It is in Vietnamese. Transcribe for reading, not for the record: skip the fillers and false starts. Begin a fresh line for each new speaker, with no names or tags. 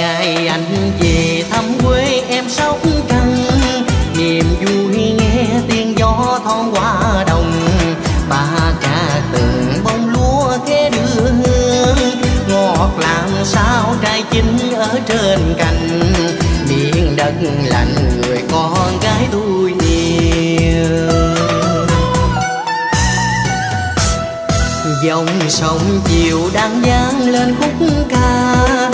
ngày anh về thăm quê em Sóc Trăng, niềm vui nghe tiếng gió thon qua đồng. Ba ca từng bông lúa khẽ đưa hương, ngọt làm sao trai chín ở trên cành. Miền đất lành người con gái tôi yêu. Dòng sông chiều đang vang lên khúc ca,